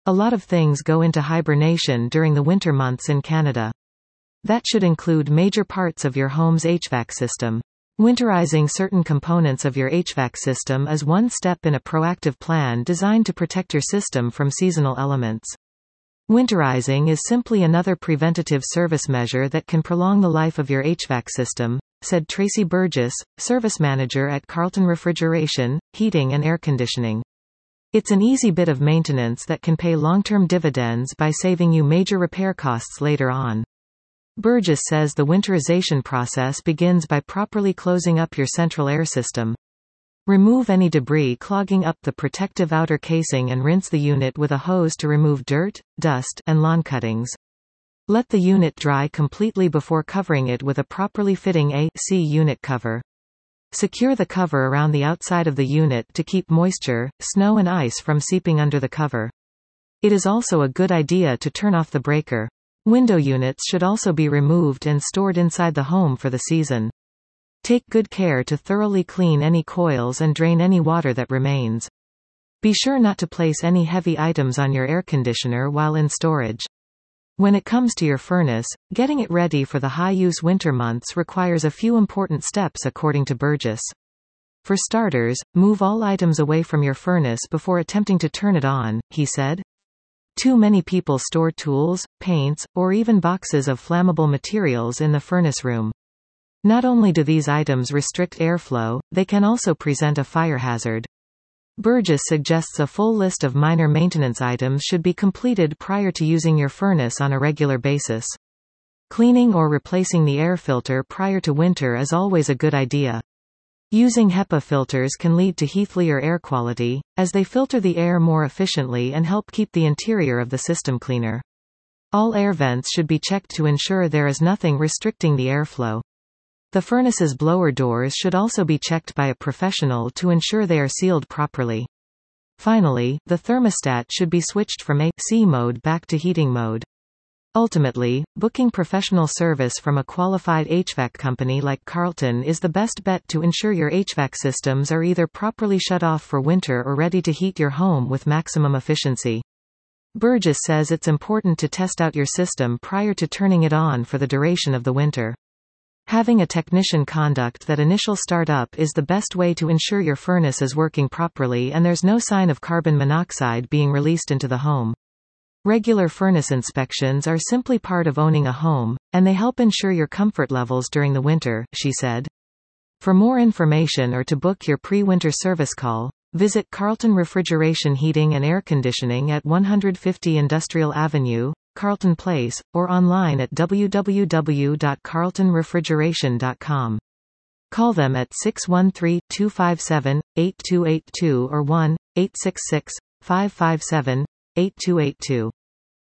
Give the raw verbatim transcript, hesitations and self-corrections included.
A lot of things go into hibernation during the winter months in Canada. That should include major parts of your home's H V A C system. Winterizing certain components of your H V A C system is one step in a proactive plan designed to protect your system from seasonal elements. Winterizing is simply another preventative service measure that can prolong the life of your H V A C system, said Tracy Burgess, service manager at Carlton Refrigeration, Heating and Air Conditioning. It's an easy bit of maintenance that can pay long-term dividends by saving you major repair costs later on. Burgess says the winterization process begins by properly closing up your central air system. Remove any debris clogging up the protective outer casing and rinse the unit with a hose to remove dirt, dust, and lawn cuttings. Let the unit dry completely before covering it with a properly fitting A C unit cover. Secure the cover around the outside of the unit to keep moisture, snow and ice from seeping under the cover. It is also a good idea to turn off the breaker. Window units should also be removed and stored inside the home for the season. Take good care to thoroughly clean any coils and drain any water that remains. Be sure not to place any heavy items on your air conditioner while in storage. When it comes to your furnace, getting it ready for the high-use winter months requires a few important steps according to Burgess. For starters, move all items away from your furnace before attempting to turn it on, he said. Too many people store tools, paints, or even boxes of flammable materials in the furnace room. Not only do these items restrict airflow, they can also present a fire hazard. Burgess suggests a full list of minor maintenance items should be completed prior to using your furnace on a regular basis. Cleaning or replacing the air filter prior to winter is always a good idea. Using HEPA filters can lead to healthier air quality, as they filter the air more efficiently and help keep the interior of the system cleaner. All air vents should be checked to ensure there is nothing restricting the airflow. The furnace's blower doors should also be checked by a professional to ensure they are sealed properly. Finally, the thermostat should be switched from A C mode back to heating mode. Ultimately, booking professional service from a qualified H V A C company like Carlton is the best bet to ensure your H V A C systems are either properly shut off for winter or ready to heat your home with maximum efficiency. Burgess says it's important to test out your system prior to turning it on for the duration of the winter. Having a technician conduct that initial startup is the best way to ensure your furnace is working properly and there's no sign of carbon monoxide being released into the home. Regular furnace inspections are simply part of owning a home, and they help ensure your comfort levels during the winter, she said. For more information or to book your pre-winter service call, visit Carlton Refrigeration Heating and Air Conditioning at one fifty Industrial Avenue, Carlton Place, or online at w w w dot carlton refrigeration dot com. Call them at six one three, two five seven, eight two eight two or one eight six six, five five seven, eight two eight two.